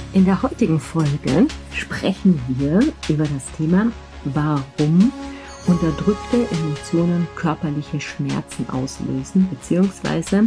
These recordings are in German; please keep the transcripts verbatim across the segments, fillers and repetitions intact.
In der heutigen Folge sprechen wir über das Thema, warum unterdrückte Emotionen körperliche Schmerzen auslösen, beziehungsweise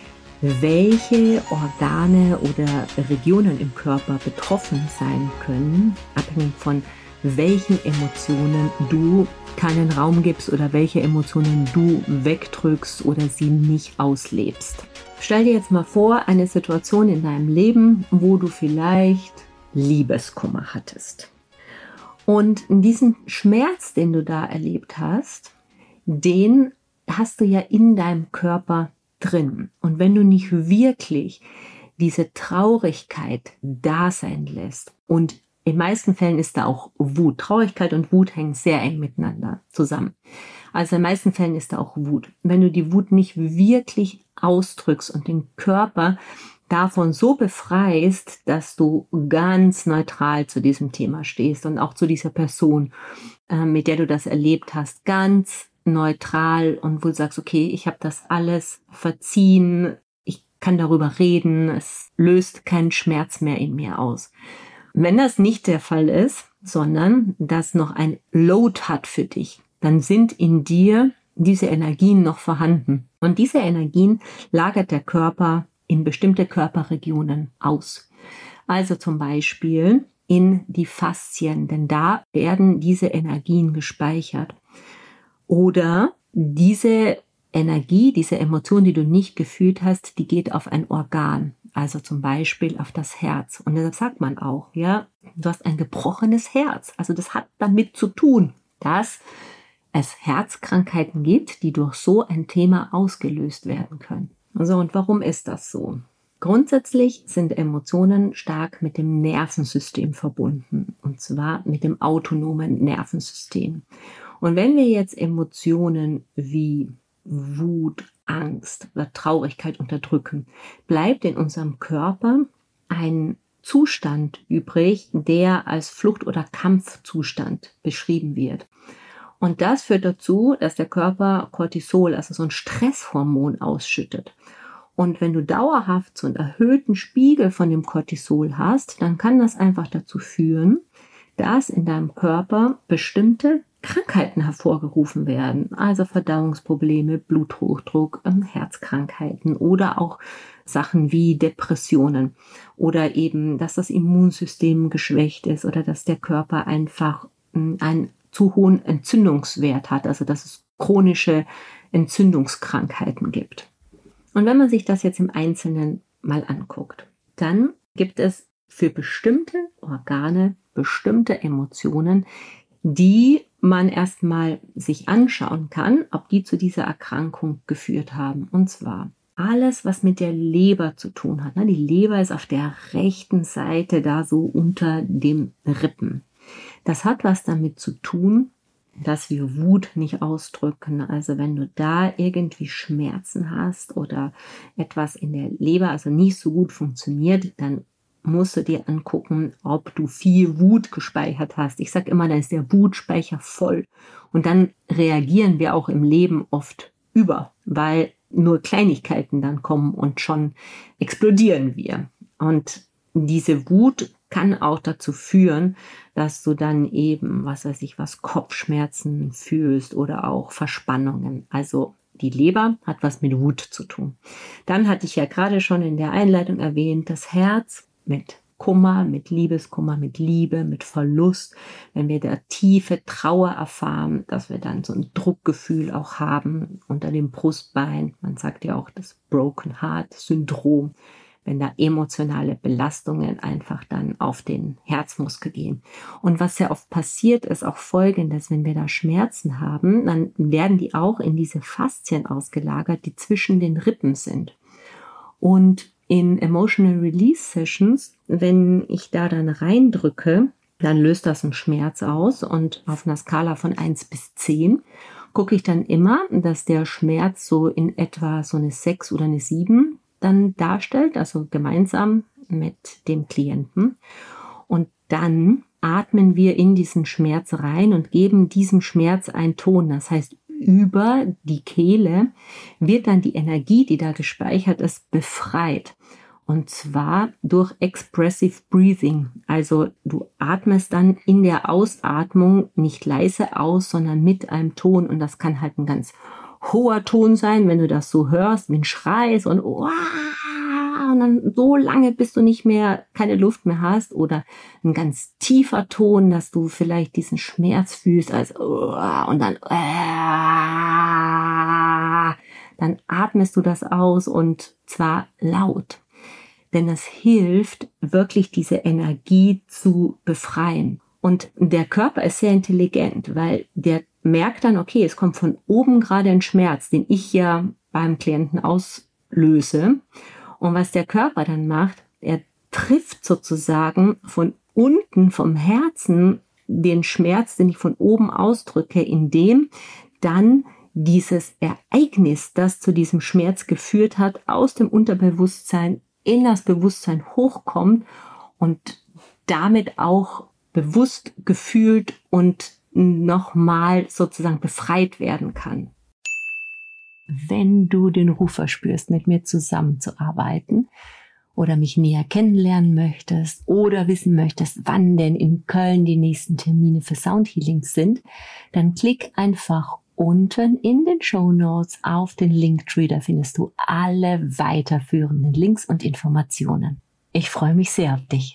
welche Organe oder Regionen im Körper betroffen sein können, abhängig von welchen Emotionen du keinen Raum gibst oder welche Emotionen du wegdrückst oder sie nicht auslebst. Stell dir jetzt mal vor, eine Situation in deinem Leben, wo du vielleicht Liebeskummer hattest. Und diesen Schmerz, den du da erlebt hast, den hast du ja in deinem Körper drin. Und wenn du nicht wirklich diese Traurigkeit da sein lässt, und in meisten Fällen ist da auch Wut. Traurigkeit und Wut hängen sehr eng miteinander zusammen. Also in den meisten Fällen ist da auch Wut. Wenn du die Wut nicht wirklich ausdrückst und den Körper davon so befreist, dass du ganz neutral zu diesem Thema stehst und auch zu dieser Person, äh, mit der du das erlebt hast, ganz neutral und wo du sagst, okay, ich habe das alles verziehen, ich kann darüber reden, es löst keinen Schmerz mehr in mir aus. Wenn das nicht der Fall ist, sondern das noch ein Load hat für dich, dann sind in dir diese Energien noch vorhanden. Und diese Energien lagert der Körper in bestimmte Körperregionen aus. Also zum Beispiel in die Faszien, denn da werden diese Energien gespeichert. Oder diese Energie, diese Emotion, die du nicht gefühlt hast, die geht auf ein Organ. Also zum Beispiel auf das Herz. Und deshalb sagt man auch, ja, du hast ein gebrochenes Herz. Also das hat damit zu tun, dass es Herzkrankheiten gibt, die durch so ein Thema ausgelöst werden können. Also und warum ist das so? Grundsätzlich sind Emotionen stark mit dem Nervensystem verbunden. Und zwar mit dem autonomen Nervensystem. Und wenn wir jetzt Emotionen wie Wut, Angst oder Traurigkeit unterdrücken, bleibt in unserem Körper ein Zustand übrig, der als Flucht- oder Kampfzustand beschrieben wird. Und das führt dazu, dass der Körper Cortisol, also so ein Stresshormon, ausschüttet. Und wenn du dauerhaft so einen erhöhten Spiegel von dem Cortisol hast, dann kann das einfach dazu führen, dass in deinem Körper bestimmte Krankheiten hervorgerufen werden, also Verdauungsprobleme, Bluthochdruck, Herzkrankheiten oder auch Sachen wie Depressionen oder eben, dass das Immunsystem geschwächt ist oder dass der Körper einfach einen zu hohen Entzündungswert hat, also dass es chronische Entzündungskrankheiten gibt. Und wenn man sich das jetzt im Einzelnen mal anguckt, dann gibt es für bestimmte Organe bestimmte Emotionen, die man erstmal sich anschauen kann, ob die zu dieser Erkrankung geführt haben. Und zwar alles, was mit der Leber zu tun hat. Die Leber ist auf der rechten Seite da so unter dem Rippen. Das hat was damit zu tun, dass wir Wut nicht ausdrücken. Also wenn du da irgendwie Schmerzen hast oder etwas in der Leber also nicht so gut funktioniert, dann musst du dir angucken, ob du viel Wut gespeichert hast. Ich sage immer, dann ist der Wutspeicher voll. Und dann reagieren wir auch im Leben oft über, weil nur Kleinigkeiten dann kommen und schon explodieren wir. Und diese Wut kann auch dazu führen, dass du dann eben, was weiß ich, was Kopfschmerzen fühlst oder auch Verspannungen. Also die Leber hat was mit Wut zu tun. Dann hatte ich ja gerade schon in der Einleitung erwähnt, das Herz mit Kummer, mit Liebeskummer, mit Liebe, mit Verlust, wenn wir da tiefe Trauer erfahren, dass wir dann so ein Druckgefühl auch haben unter dem Brustbein. Man sagt ja auch das Broken Heart Syndrom, wenn da emotionale Belastungen einfach dann auf den Herzmuskel gehen. Und was sehr oft passiert, ist auch Folgendes: Wenn wir da Schmerzen haben, dann werden die auch in diese Faszien ausgelagert, die zwischen den Rippen sind. Und in Emotional Release Sessions, wenn ich da dann reindrücke, dann löst das einen Schmerz aus. Und auf einer Skala von eins bis zehn gucke ich dann immer, dass der Schmerz so in etwa so eine sechs oder eine sieben dann darstellt, also gemeinsam mit dem Klienten. Und dann atmen wir in diesen Schmerz rein und geben diesem Schmerz einen Ton. Das heißt, über die Kehle wird dann die Energie, die da gespeichert ist, befreit. Und zwar durch Expressive Breathing. Also du atmest dann in der Ausatmung nicht leise aus, sondern mit einem Ton. Und das kann halt ein ganz hoher Ton sein, wenn du das so hörst, wie ein Schrei und, und dann so lange, bis du nicht mehr, keine Luft mehr hast, oder ein ganz tiefer Ton, dass du vielleicht diesen Schmerz fühlst, als und dann dann atmest du das aus, und zwar laut. Denn es hilft, wirklich diese Energie zu befreien. Und der Körper ist sehr intelligent, weil der merkt dann, okay, es kommt von oben gerade ein Schmerz, den ich ja beim Klienten auslöse. Und was der Körper dann macht, er trifft sozusagen von unten, vom Herzen, den Schmerz, den ich von oben ausdrücke, indem dann dieses Ereignis, das zu diesem Schmerz geführt hat, aus dem Unterbewusstsein in das Bewusstsein hochkommt und damit auch bewusst gefühlt und nochmal sozusagen befreit werden kann. Wenn du den Ruf verspürst, mit mir zusammenzuarbeiten oder mich näher kennenlernen möchtest oder wissen möchtest, wann denn in Köln die nächsten Termine für Soundhealings sind, dann klick einfach unten in den Shownotes auf den Linktree. Da findest du alle weiterführenden Links und Informationen. Ich freue mich sehr auf dich.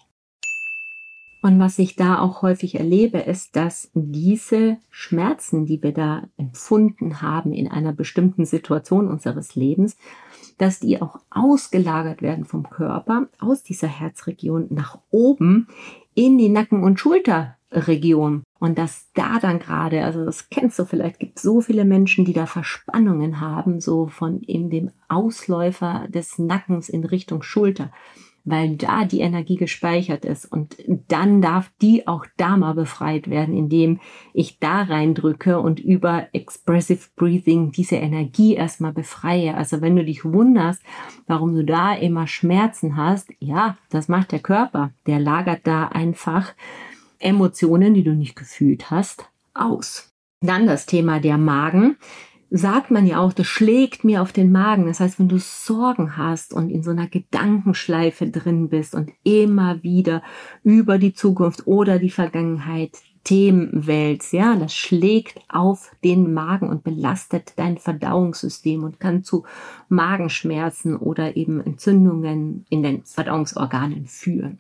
Und was ich da auch häufig erlebe, ist, dass diese Schmerzen, die wir da empfunden haben in einer bestimmten Situation unseres Lebens, dass die auch ausgelagert werden vom Körper aus dieser Herzregion nach oben in die Nacken- und Schulterregion. Und dass da dann gerade, also das kennst du vielleicht, gibt so viele Menschen, die da Verspannungen haben, so von in dem Ausläufer des Nackens in Richtung Schulter, weil da die Energie gespeichert ist, und dann darf die auch da mal befreit werden, indem ich da reindrücke und über Expressive Breathing diese Energie erstmal befreie. Also wenn du dich wunderst, warum du da immer Schmerzen hast, ja, das macht der Körper. Der lagert da einfach Emotionen, die du nicht gefühlt hast, aus. Dann das Thema der Magen. Sagt man ja auch, das schlägt mir auf den Magen. Das heißt, wenn du Sorgen hast und in so einer Gedankenschleife drin bist und immer wieder über die Zukunft oder die Vergangenheit Themen wälzt, ja, das schlägt auf den Magen und belastet dein Verdauungssystem und kann zu Magenschmerzen oder eben Entzündungen in den Verdauungsorganen führen.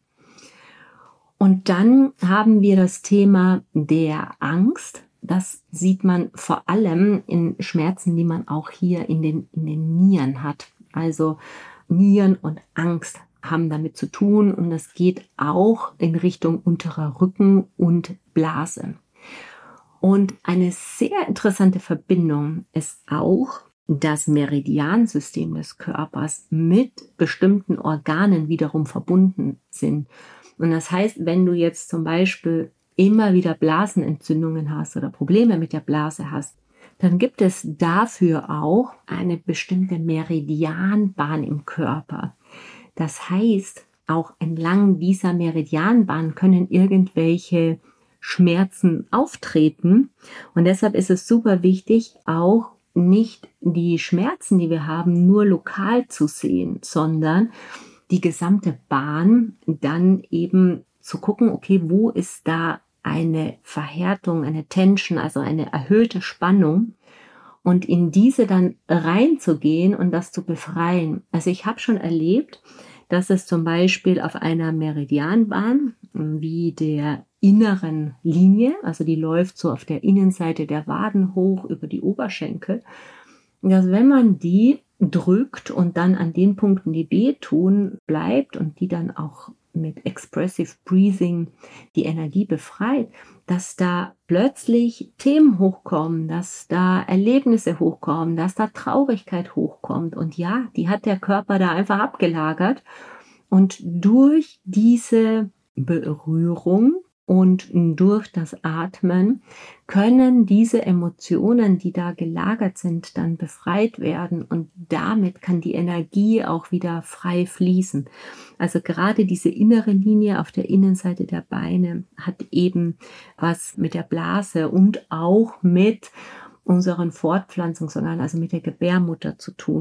Und dann haben wir das Thema der Angst. Das sieht man vor allem in Schmerzen, die man auch hier in den, in den Nieren hat. Also Nieren und Angst haben damit zu tun, und es geht auch in Richtung unterer Rücken und Blase. Und eine sehr interessante Verbindung ist auch das Meridiansystem des Körpers mit bestimmten Organen wiederum verbunden sind. Und das heißt, wenn du jetzt zum Beispiel immer wieder Blasenentzündungen hast oder Probleme mit der Blase hast, dann gibt es dafür auch eine bestimmte Meridianbahn im Körper. Das heißt, auch entlang dieser Meridianbahn können irgendwelche Schmerzen auftreten. Und deshalb ist es super wichtig, auch nicht die Schmerzen, die wir haben, nur lokal zu sehen, sondern die gesamte Bahn dann eben zu gucken, okay, wo ist da eine Verhärtung, eine Tension, also eine erhöhte Spannung, und in diese dann reinzugehen und das zu befreien. Also ich habe schon erlebt, dass es zum Beispiel auf einer Meridianbahn wie der inneren Linie, also die läuft so auf der Innenseite der Waden hoch über die Oberschenkel, dass wenn man die drückt und dann an den Punkten, die wehtun, bleibt und die dann auch mit Expressive Breathing die Energie befreit, dass da plötzlich Themen hochkommen, dass da Erlebnisse hochkommen, dass da Traurigkeit hochkommt. Und ja, die hat der Körper da einfach abgelagert. Und durch diese Berührung und durch das Atmen können diese Emotionen, die da gelagert sind, dann befreit werden, und damit kann die Energie auch wieder frei fließen. Also gerade diese innere Linie auf der Innenseite der Beine hat eben was mit der Blase und auch mit unseren Fortpflanzungsorganen, also mit der Gebärmutter zu tun.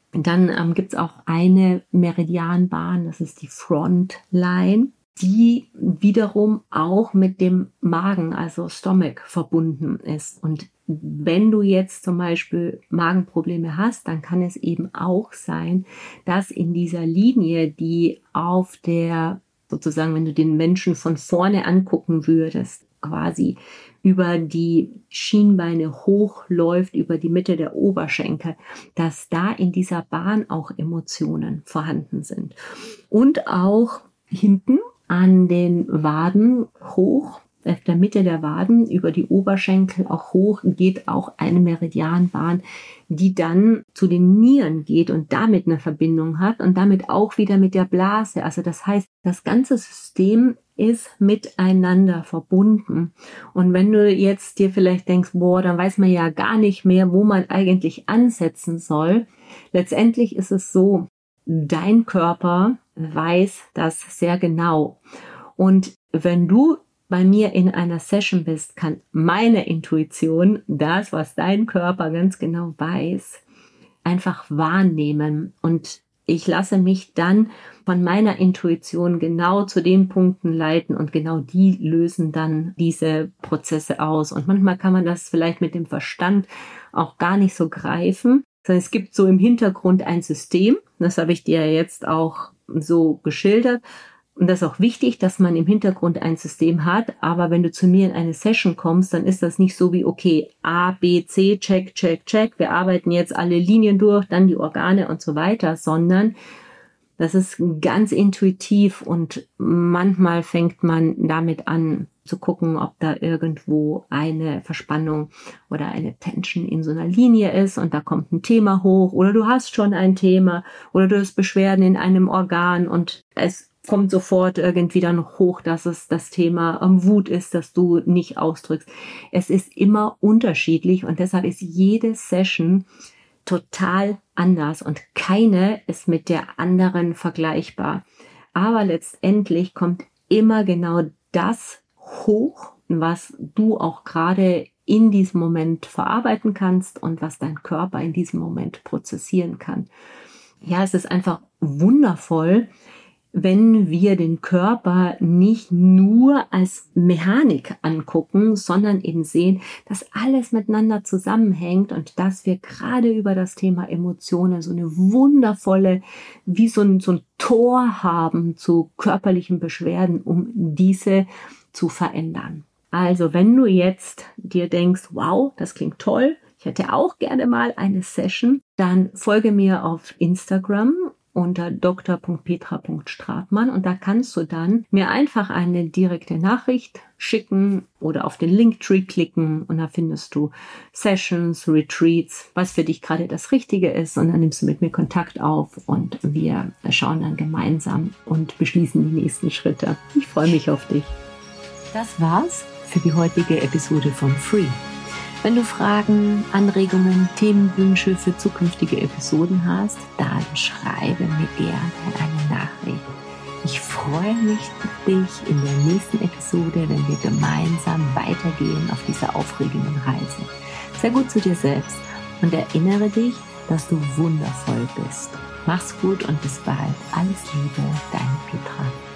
Dann ähm, gibt es auch eine Meridianbahn, das ist die Frontline, die wiederum auch mit dem Magen, also Stomach, verbunden ist. Und wenn du jetzt zum Beispiel Magenprobleme hast, dann kann es eben auch sein, dass in dieser Linie, die auf der, sozusagen, wenn du den Menschen von vorne angucken würdest, quasi über die Schienbeine hochläuft, über die Mitte der Oberschenkel, dass da in dieser Bahn auch Emotionen vorhanden sind. Und auch hinten an den Waden hoch, auf der Mitte der Waden, über die Oberschenkel auch hoch, geht auch eine Meridianbahn, die dann zu den Nieren geht und damit eine Verbindung hat und damit auch wieder mit der Blase. Also das heißt, das ganze System ist miteinander verbunden. Und wenn du jetzt dir vielleicht denkst, boah, dann weiß man ja gar nicht mehr, wo man eigentlich ansetzen soll. Letztendlich ist es so, dein Körper weiß das sehr genau. Und wenn du bei mir in einer Session bist, kann meine Intuition, das, was dein Körper ganz genau weiß, einfach wahrnehmen. Und ich lasse mich dann von meiner Intuition genau zu den Punkten leiten und genau die lösen dann diese Prozesse aus. Und manchmal kann man das vielleicht mit dem Verstand auch gar nicht so greifen, sondern es gibt so im Hintergrund ein System, das habe ich dir jetzt auch so geschildert. Und das ist auch wichtig, dass man im Hintergrund ein System hat. Aber wenn du zu mir in eine Session kommst, dann ist das nicht so wie, okay, A, B, C, check, check, check. Wir arbeiten jetzt alle Linien durch, dann die Organe und so weiter, sondern das ist ganz intuitiv und manchmal fängt man damit an zu gucken, ob da irgendwo eine Verspannung oder eine Tension in so einer Linie ist und da kommt ein Thema hoch oder du hast schon ein Thema oder du hast Beschwerden in einem Organ und es kommt sofort irgendwie dann hoch, dass es das Thema ähm, Wut ist, dass du nicht ausdrückst. Es ist immer unterschiedlich und deshalb ist jede Session total anders und keine ist mit der anderen vergleichbar. Aber letztendlich kommt immer genau das hoch, was du auch gerade in diesem Moment verarbeiten kannst und was dein Körper in diesem Moment prozessieren kann. Ja, es ist einfach wundervoll, wenn wir den Körper nicht nur als Mechanik angucken, sondern eben sehen, dass alles miteinander zusammenhängt und dass wir gerade über das Thema Emotionen so eine wundervolle, wie so ein, so ein Tor haben zu körperlichen Beschwerden, um diese zu verändern. Also wenn du jetzt dir denkst, wow, das klingt toll, ich hätte auch gerne mal eine Session, dann folge mir auf Instagram unter d r punkt petra punkt stratmann und da kannst du dann mir einfach eine direkte Nachricht schicken oder auf den Linktree klicken und da findest du Sessions, Retreats, was für dich gerade das Richtige ist und dann nimmst du mit mir Kontakt auf und wir schauen dann gemeinsam und beschließen die nächsten Schritte. Ich freue mich auf dich. Das war's für die heutige Episode von Free. Wenn du Fragen, Anregungen, Themenwünsche für zukünftige Episoden hast, dann schreibe mir gerne eine Nachricht. Ich freue mich auf dich in der nächsten Episode, wenn wir gemeinsam weitergehen auf dieser aufregenden Reise. Sei gut zu dir selbst und erinnere dich, dass du wundervoll bist. Mach's gut und bis bald. Alles Liebe, deine Petra.